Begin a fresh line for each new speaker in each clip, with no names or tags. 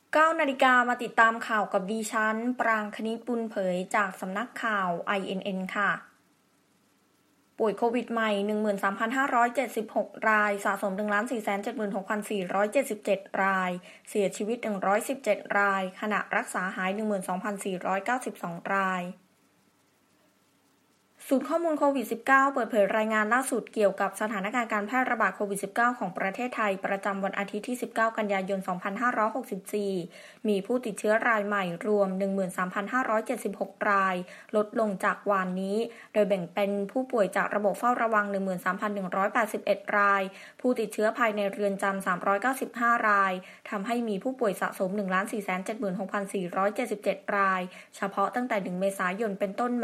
9 นาฬิกามาติดตามข่าวกับดิฉันปรางคณิตบุญเผยจากสำนักข่าว INN ค่ะป่วยโควิดใหม่ 13,576 รายสะสม 1,476,477 รายเสียชีวิต117รายขณะรักษาหาย 12,492 รายศูนย์ข้อมูลโควิด -19 เปิดเผยรายงานล่าสุดเกี่ยวกับสถานการณ์การแพร่ระบาดโควิด -19 ของประเทศไทยประจำวันอาทิตย์ที่ 19 กันยายน 2564 มีผู้ติดเชื้อรายใหม่รวม 13,576 รายลดลงจากวานนี้โดยแบ่งเป็นผู้ป่วยจากระบบเฝ้าระวัง 13,181 รายผู้ติดเชื้อภายในเรือนจำ395 รายทำให้มีผู้ป่วยสะสม 1,476,477 รายเฉพาะตั้งแต่ 1 เมษายนเป็นต้นมา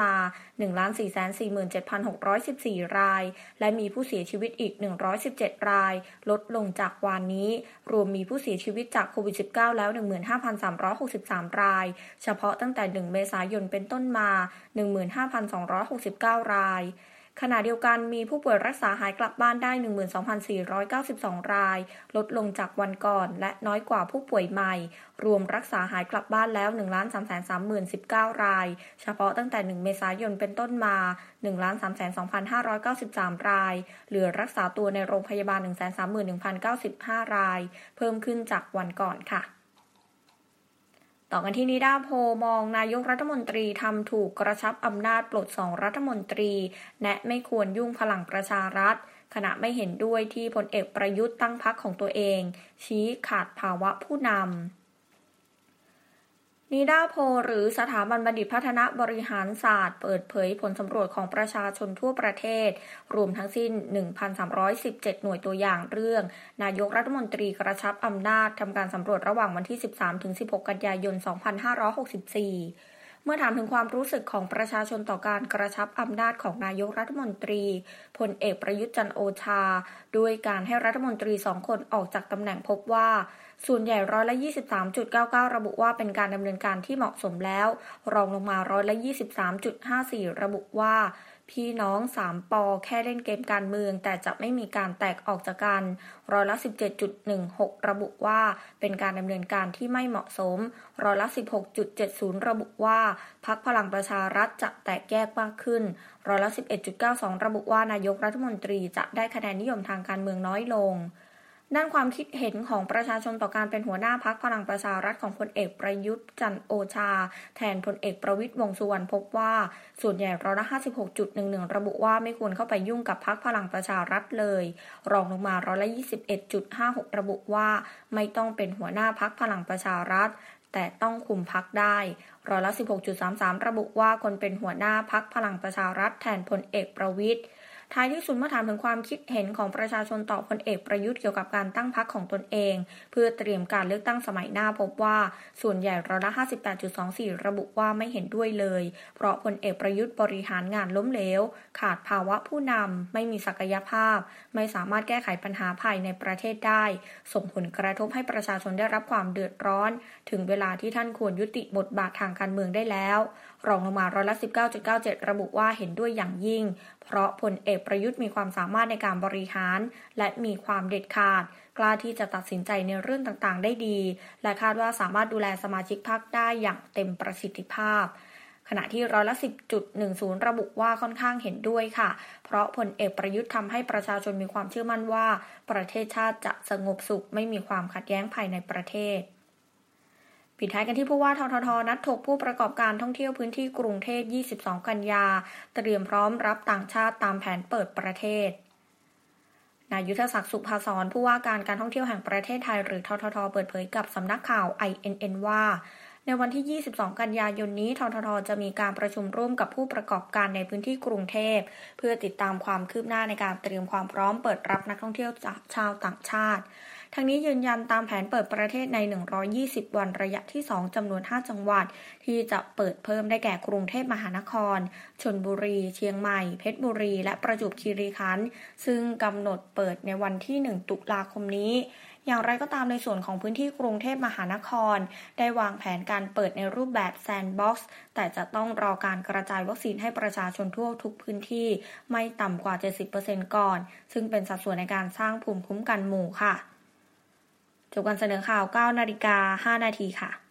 1,447,614 รายและมีผู้เสียชีวิตอีก117รายลดลงจากวานนี้รวมมีผู้เสียชีวิตจากโควิด -19 แล้ว 15,363 รายเฉพาะตั้งแต่ 1 เมษายนเป็นต้นมา 15,269 รายขณะเดียวกันมีผู้ป่วยรักษาหายกลับบ้านได้ 12,492 รายลดลงจากวันก่อนและน้อยกว่าผู้ป่วยใหม่รวมรักษาหายกลับบ้านแล้ว 1,330,019 รายเฉพาะตั้งแต่ 1 เมษายนเป็นต้นมา 1,302,593 รายเหลือรักษาตัวในโรงพยาบาล 131,095 รายเพิ่มขึ้นจากวันก่อนค่ะต่อกันที่นิดาโพมองนายกรัฐมนตรีทำถูกกระชับอำนาจปลด2รัฐมนตรีแนะไม่ควรยุ่งพลังประชารัฐขณะไม่เห็นด้วยที่พลเอกประยุทธ์ตั้งพรรคของตัวเองชี้ขาดภาวะผู้นำนิดาโพหรือสถาบันบัณฑิตพัฒนาบริหารศาสตร์เปิดเผยผลสำรวจของประชาชนทั่วประเทศรวมทั้งสิ้น 1,317 หน่วยตัวอย่างเรื่องนายกรัฐมนตรีกระชับอำนาจทำการสำรวจระหว่างวันที่ 13-16 กันยายน 2564 เมื่อถามถึงความรู้สึกของประชาชนต่อการกระชับอำนาจของนายกรัฐมนตรีพลเอกประยุทธ์จันทร์โอชาด้วยการให้รัฐมนตรี2คนออกจากตำแหน่งพบว่าส่วนใหญ่23.99%ระบุว่าเป็นการดำเนินการที่เหมาะสมแล้วรองลงมา23.54%ระบุว่าพี่น้อง3ปอแค่เล่นเกมการเมืองแต่จะไม่มีการแตกออกจากกัน17.16%ระบุว่าเป็นการดำเนินการที่ไม่เหมาะสม16.70%ระบุว่าพรรคพลังประชารัฐจะแตกแยกมากขึ้น11.92%ระบุว่านายกรัฐมนตรีจะได้คะแนนนิยมทางการเมืองน้อยลงด้านความคิดเห็นของประชาชนต่อการเป็นหัวหน้าพรรคพลังประชารัฐของพลเอกประยุทธ์จันทร์โอชาแทนพลเอกประวิตรวงษ์สุวรรณพบว่าส่วนใหญ่56.11%ระบุว่าไม่ควรเข้าไปยุ่งกับพรรคพลังประชารัฐเลยรองลงมา21.56%ระบุว่าไม่ต้องเป็นหัวหน้าพรรคพลังประชารัฐแต่ต้องคุมพรรคได้16.33%ระบุว่าคนเป็นหัวหน้าพรรคพลังประชารัฐแทนพลเอกประวิตรท้ายที่สุดเมื่อถามถึงความคิดเห็นของประชาชนต่อพลเอกประยุทธ์เกี่ยวกับการตั้งพรรคของตนเองเพื่อเตรียมการเลือกตั้งสมัยหน้าพบว่าส่วนใหญ่58.24%ระบุว่าไม่เห็นด้วยเลยเพราะพลเอกประยุทธ์บริหารงานล้มเหลวขาดภาวะผู้นำไม่มีศักยภาพไม่สามารถแก้ไขปัญหาภายในประเทศได้ส่งผลกระทบให้ประชาชนได้รับความเดือดร้อนถึงเวลาที่ท่านควรยุติบทบาททางการเมืองได้แล้วรองลงมา19.97%ระบุว่าเห็นด้วยอย่างยิ่งเพราะพลเอกประยุทธ์มีความสามารถในการบริหารและมีความเด็ดขาดกล้าที่จะตัดสินใจในเรื่องต่างๆได้ดีและคาดว่าสามารถดูแลสมาชิกพรรคได้อย่างเต็มประสิทธิภาพขณะที่10.10%ระบุว่าค่อนข้างเห็นด้วยค่ะเพราะพลเอกประยุทธ์ทำให้ประชาชนมีความเชื่อมั่นว่าประเทศชาติจะสงบสุขไม่มีความขัดแย้งภายในประเทศปิดท้ายกันที่ผู้ว่าททท.นัดถกผู้ประกอบการท่องเที่ยวพื้นที่กรุงเทพ22 กันยาเตรียมพร้อมรับต่างชาติตามแผนเปิดประเทศนายยุทธศักดิ์สุภาสรผู้ว่าการท่องเที่ยวแห่งประเทศไทยหรือททท.เปิดเผยกับสำนักข่าว INN ว่าในวันที่22 กันยายนนี้ททท.จะมีการประชุมร่วมกับผู้ประกอบการในพื้นที่กรุงเทพเพื่อติดตามความคืบหน้าในการเตรียมความพร้อมเปิดรับนักท่องเที่ยวชาวต่างชาติทั้งนี้ยืนยันตามแผนเปิดประเทศใน120 วันระยะที่2จำนวน5จังหวัดที่จะเปิดเพิ่มได้แก่กรุงเทพมหานครชลบุรีเชียงใหม่เพชรบุรีและประจวบคีรีขันธ์ซึ่งกำหนดเปิดในวันที่1 ตุลาคมนี้อย่างไรก็ตามในส่วนของพื้นที่กรุงเทพมหานครได้วางแผนการเปิดในรูปแบบแซนด์บ็อกซ์แต่จะต้องรอการกระจายวัคซีนให้ประชาชนทั่วทุกพื้นที่ไม่ต่ำกว่า 70% ก่อนซึ่งเป็นสัดส่วนในการสร้างภูมิคุ้มกันหมู่ค่ะจบการเสนอข่าว 9:05 น.ค่ะ